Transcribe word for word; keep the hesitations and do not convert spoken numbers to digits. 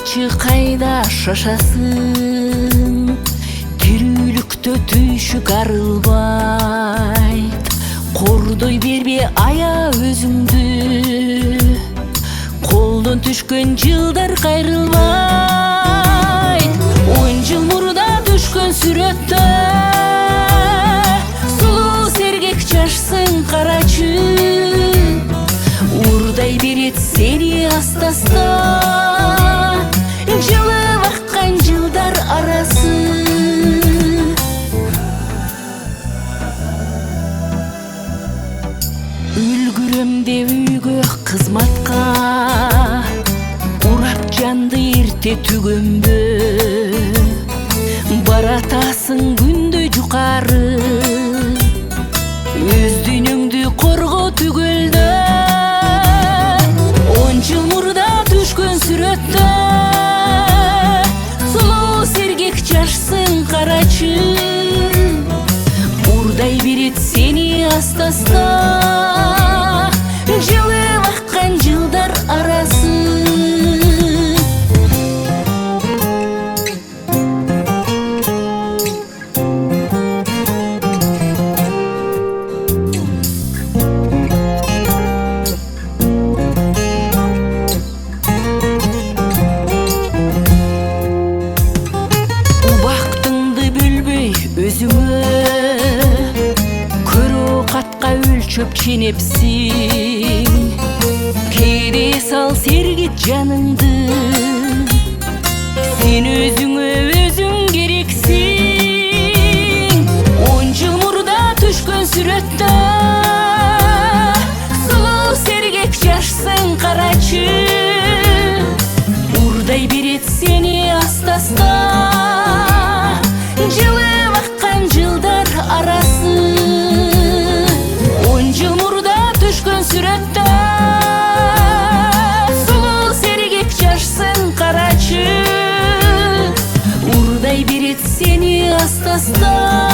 карачы кайда шашасың, тирүүлүктө түйшүк арылбайт. Кордой бербе ая өзүңдү, колдон түшкөн жылдар кайрылбайт. Он жыл мурда түшкөн сүрөттө сулуу сергек жашсың карачы, урдай берет сени аста-аста жылып аккан жылдар арасы. Үлгүрөм деп үйгө кызматка, урап жанды эрте түгөнбө, баратасың күндө жукары, өз дүйнөңдү корго түгөлдө. Он жыл мурда түшкөн сүрөттө сулуу сергек жашсың карачы, урдай берет сени аста-аста жылып аккан жылдар арасы. Убактыңды бөлбөй өзүңө, көрүү катка өлчөп ченепсиң, кээде сал сергит жаныңды, сен өзүңө өзүң керексиң. Он жыл мурда түшкөн сүрөттө сулуу сергек жашсың карачы, урдай берет сени аста-аста жылып аккан жылдар арасы. Он жыл мурда түшкөн сүрөттө сулуу сергек жашсың карачы, урдай берет сени аста-аста